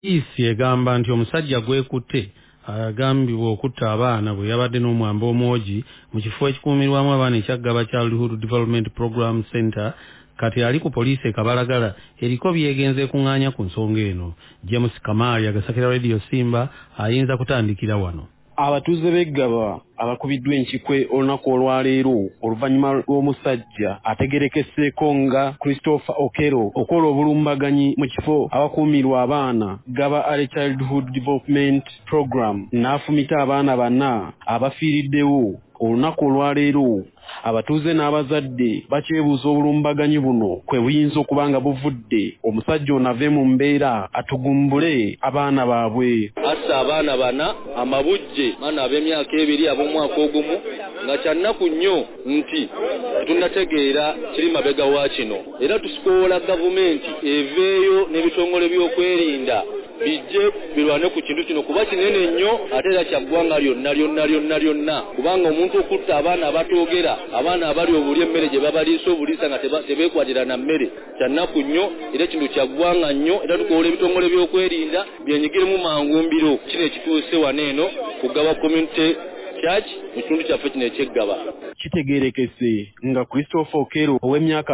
Isi egamba nti omusajja gwekutte agambibwa okutta abaana bwe yabadde n'omwamba omwogi mu kifo ekikuumirwamu abaana ekyaggaba Childhood Development Program Center kati ali ku poliisi e Kabalagala eriko byegenze kuŋŋaanya ku nsonga eno. James Kamali agasakira Radio Simba ayinza kutandikira wano. Abatuuze b'eggaba abakubiddwa enkikwe olunaku olwaleero oluvannyuma lw'omusajja ategerekeseeko nga Christopher Okero okola obulumbaganyi mu kifo abakuumirwa abaana Gaba Early Childhood Development Program n'afumita abaana bana abafiiriddewo olunaku olwaleero. Abatuuze n'abazadde bakyebuuza obulumbaganyi buno kwe buyinza okuba nga buvudde omusajja ono ave mu mbeera atugumbule abaana baabwe. Assa abaana bana amabujje baana ab'emyaka ebiri ab'omwaka ogumu nga kyannaku nnyo nti tunnategeera kiri mabega wa kino era tusikoola gavumenti eveeyo n'ebitongole by'okwerinda bijje birwane ku kintu kino kuba kinene nnyo ate era kyaggwanga lyonna kubanga omuntu okutta abaana abatoogera abaana abali obuli emmere gye babaliisa obuliisa nga tebeekwatira na mmere kyannaku nnyo era kino kyaggwanga nnyo era tukola ebitongole by'okwerinda byenyigiremu mangu mbiro kino ekituuse wano eno kugaba community church mu kitundu kyaffe kino ekyeggaba. Kitegeerekese nga Christopher Okero ow'emyaka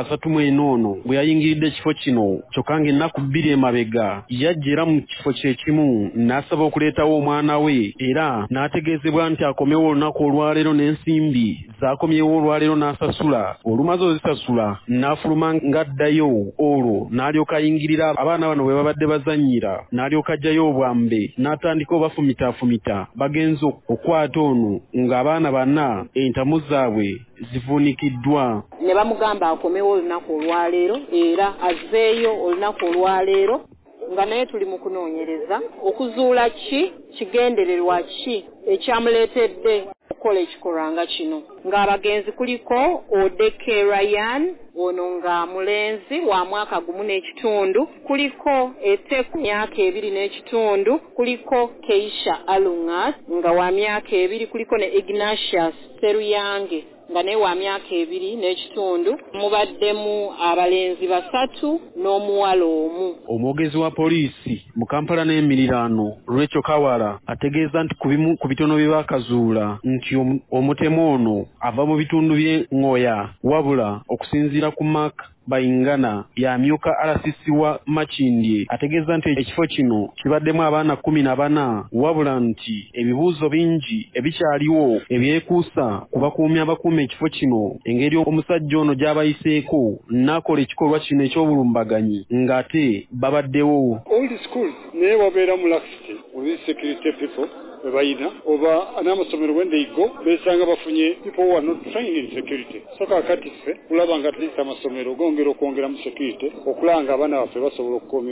34 bwe yayingiridde ekifo kino kyokka ng'ennaku 2 emabega yajja era mu kifo kye kimu n'asaba okuleetawo omwana we era n'ategeezebwa nti akomewo olunaku olwaleero n'ensimbi z'akomyewo olwaleero n'asasula olumaze ozisasula n'afuluma ng'addayo olwo n'alyoka ayingirira abaana bano bwe babadde bazannyira n'alyoka ajjayo obwambe n'atandika obafumitaafumita bagenze okwata ono ng'abaana bana entamu zaabwe zivuunikiddwa. Ne bamugamba akomewo olunaku olwaleero era azeeyo olunaku olwaleero nga naye tuli mu kunoonyereza okuzuula kigendererwa ki ekyamuleetedde okukola ekikolwa nga kino. Ng'abagenzi kuliko Odeke Ryan ono nga mulenzi wa mwaka gumu n'ekitundu, kuliko Eteku myaka 2 n'ekitundu, kuliko Keisha Alungas nga wa myaka 2, kuliko ne Ignatius Seruyange nga naye wa myaka 2 n'ekitundu. Mubaddemu abalenzi 3 n'omuwala 1. Omwogezi wa poliisi mu Kampala n'emiriraano Rachel Kawala ategeeza nti ku bitono bye baakazuula nti omutemu ono ava mu bitundu by'e Ngoya wabula okusinziira ku Mark Bayingana yamyuka RCC wa Makindye ategeeza nti ekifo kino kibaddemu abaana 14 wabula nti ebibuuzo bingi ebikyaliwo ebyekuusa ku bakuumi abakuuma ekifo kino engeri omusajja ono gy'abayiseeko n'akola ekikolwa kino eky'obulumbaganyi ng'ate babaddewo. All the schools naye wabeera mu laxity with security people bayina oba n'amasomero when they go besanga bafunye people who are not trained in security. So kakati ffe kulaba nga tulisa amasomero gongera okwongera mu security okulanga abaana baffe basobola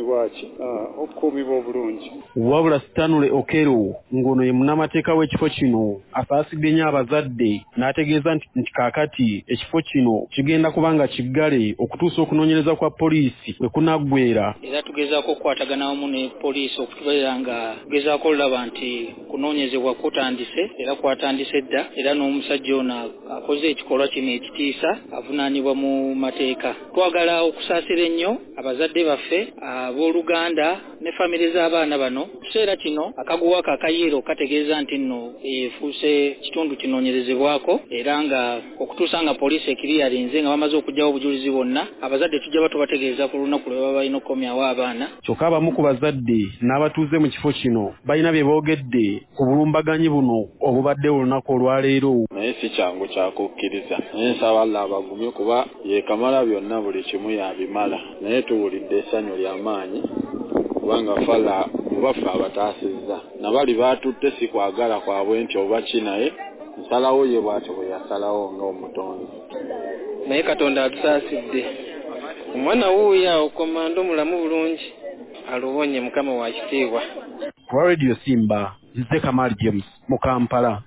okukuumibwa obulungi. Wabula Stanley Okero ng'ono ye munnamateeka w'ekifo kino asaasidde nnyo abazadde n'ategeeza nti kaakati ekifo kino kigenda kubanga kiggale okutuusa okunoonyereza kwa poliisi bwe kunaggwera. Era tugezaako okukwatagana wamu ne poliisi okutubeera nga tugezaako olaba nti kunoonyezebwa kutandise era kwatandise dda era n'omusajja ono akoze ekikolwa kino ekitiisa avunaanibwa mu mateeka. Twagala okusaasira ennyo abazadde baffe abooluganda ne famire z'abaana bano. Kiseera kino akaguwa akayeero kategeeza nti nno efuuse kitundu kinoonyerezebwako era nga okutuusa nga poliisi ekiriyalinze nga bamaze okugyawo obujulizi bonna abazadde tujja batubategeeza ku lunaku lwe baba balina okukomyawo abaana. Kyokka abamu ku bazadde n'abatuuze mu kifo kino balina bye boogedde ku bulumbaganyi buno obubadde olunaku olwaleero. Naye si kyangu kyakukkiriza naye nsaba Allah abagumye kuba yeekamala byonna buli kimu yabimala naye tuwulidde essanyu ly'amaanyi kubanga fala mubaffe abataasizza nabali baatutte si kwagala kwabwe nti oba ki naye nsalawo ye bw'ati bwe yasalawo ng'omutonzi. Naye Katonda atusaasidde omwana wuuyo awo komando mulamu bulungi alubonye Mukama wa kitiibwa. Radio Simba nze Kamali James mu Kampala.